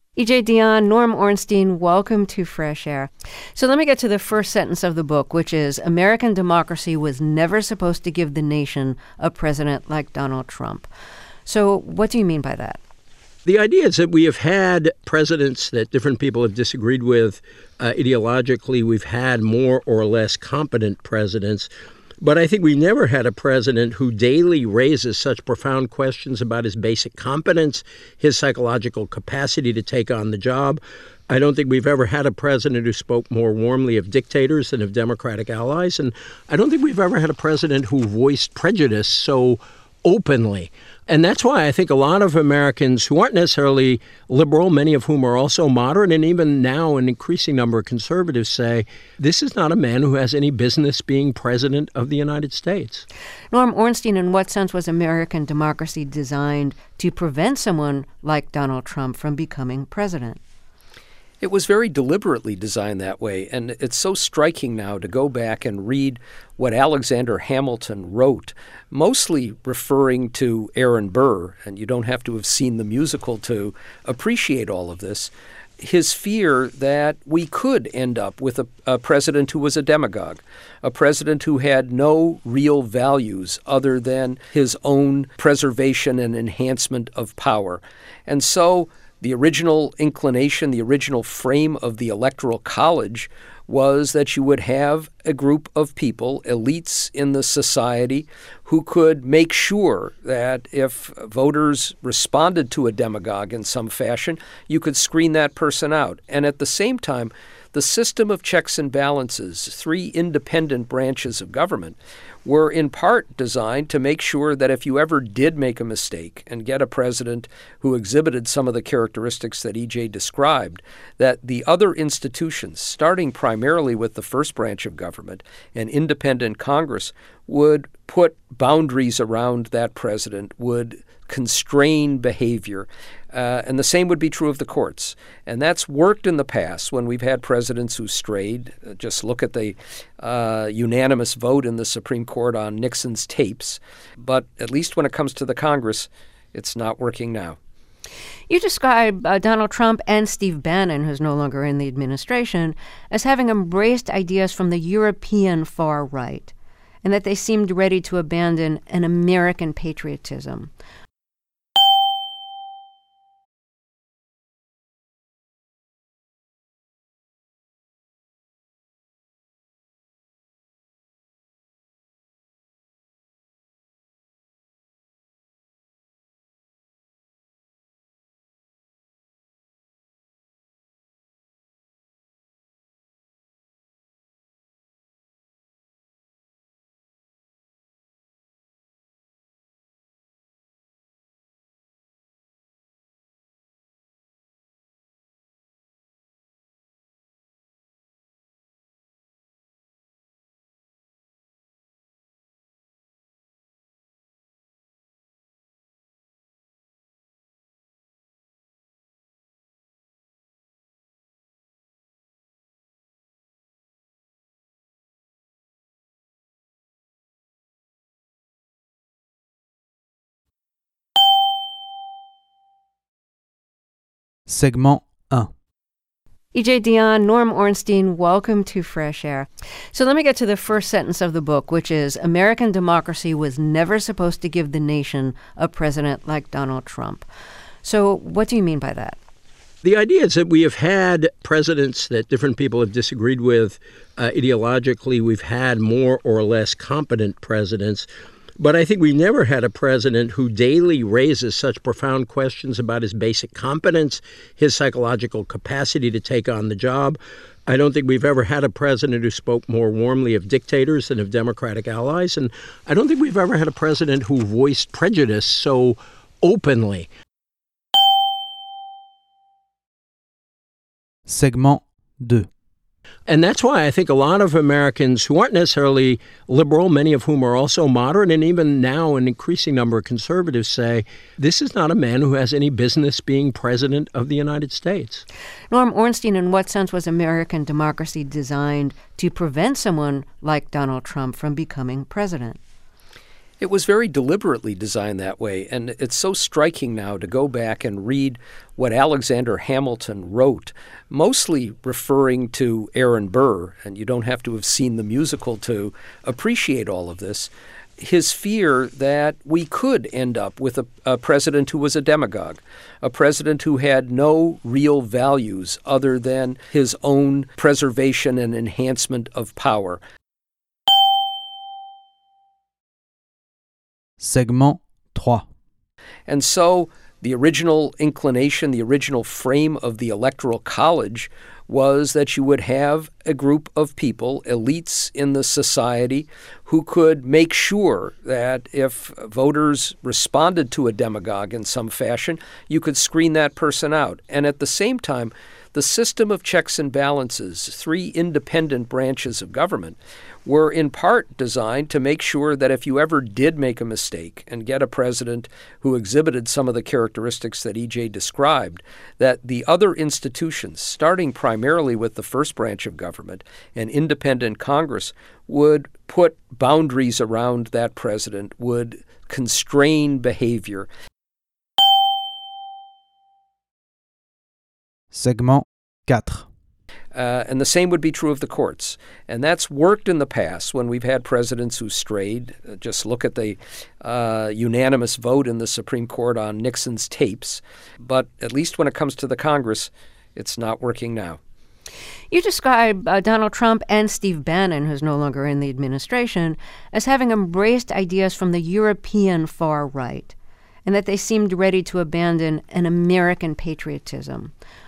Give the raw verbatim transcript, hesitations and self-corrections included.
E J Dionne, Norm Ornstein, welcome to Fresh Air. So let me get to the first sentence of the book, which is, American democracy was never supposed to give the nation a president like Donald Trump. So what do you mean by that? The idea is that we have had presidents that different people have disagreed with uh, ideologically. We've had more or less competent presidents. But I think we never had a president who daily raises such profound questions about his basic competence, his psychological capacity to take on the job. I don't think we've ever had a president who spoke more warmly of dictators than of Democratic allies. And I don't think we've ever had a president who voiced prejudice so openly. And that's why I think a lot of Americans who aren't necessarily liberal, many of whom are also moderate, and even now an increasing number of conservatives say, this is not a man who has any business being president of the United States. Norm Ornstein, in what sense was American democracy designed to prevent someone like Donald Trump from becoming president? It was very deliberately designed that way, and it's so striking now to go back and read what Alexander Hamilton wrote, mostly referring to Aaron Burr, and you don't have to have seen the musical to appreciate all of this, his fear that we could end up with a, a president who was a demagogue, a president who had no real values other than his own preservation and enhancement of power. And so the original inclination, the original frame of the Electoral College was that you would have a group of people, elites in the society, who could make sure that if voters responded to a demagogue in some fashion, you could screen that person out. And at the same time, the system of checks and balances, three independent branches of government, were in part designed to make sure that if you ever did make a mistake and get a president who exhibited some of the characteristics that E J described, that the other institutions, starting primarily with the first branch of government, an independent Congress, would put boundaries around that president, would constrain behavior. Uh, and the same would be true of the courts. And that's worked in the past when we've had presidents who strayed. Uh, just look at the uh, unanimous vote in the Supreme Court on Nixon's tapes. But at least when it comes to the Congress, it's not working now. You describe uh, Donald Trump and Steve Bannon, who's no longer in the administration, as having embraced ideas from the European far right, and that they seemed ready to abandon an American patriotism. Segment one. E J Dionne, Norm Ornstein, welcome to Fresh Air. So let me get to the first sentence of the book, which is, American democracy was never supposed to give the nation a president like Donald Trump. So what do you mean by that? The idea is that we have had presidents that different people have disagreed with uh, ideologically. We've had more or less competent presidents. But I think we never had a president who daily raises such profound questions about his basic competence, his psychological capacity to take on the job. I don't think we've ever had a president who spoke more warmly of dictators than of Democratic allies. And I don't think we've ever had a president who voiced prejudice so openly. Segment two. And that's why I think a lot of Americans who aren't necessarily liberal, many of whom are also moderate, and even now an increasing number of conservatives say, this is not a man who has any business being president of the United States. Norm Ornstein, in what sense was American democracy designed to prevent someone like Donald Trump from becoming president? It was very deliberately designed that way, and it's so striking now to go back and read what Alexander Hamilton wrote, mostly referring to Aaron Burr, and you don't have to have seen the musical to appreciate all of this, his fear that we could end up with a, a president who was a demagogue, a president who had no real values other than his own preservation and enhancement of power. Segment trois. And so the original inclination, the original frame of the Electoral College was that you would have a group of people, elites in the society, who could make sure that if voters responded to a demagogue in some fashion, you could screen that person out. And at the same time, the system of checks and balances, three independent branches of government, were in part designed to make sure that if you ever did make a mistake and get a president who exhibited some of the characteristics that E J described, that the other institutions, starting primarily with the first branch of government, an independent Congress, would put boundaries around that president, would constrain behavior. Segment quatre. Uh, and the same would be true of the courts. And that's worked in the past when we've had presidents who strayed. Uh, just look at the uh, unanimous vote in the Supreme Court on Nixon's tapes. But at least when it comes to the Congress, it's not working now. You describe uh, Donald Trump and Steve Bannon, who's no longer in the administration, as having embraced ideas from the European far right, and that they seemed ready to abandon an American patriotism.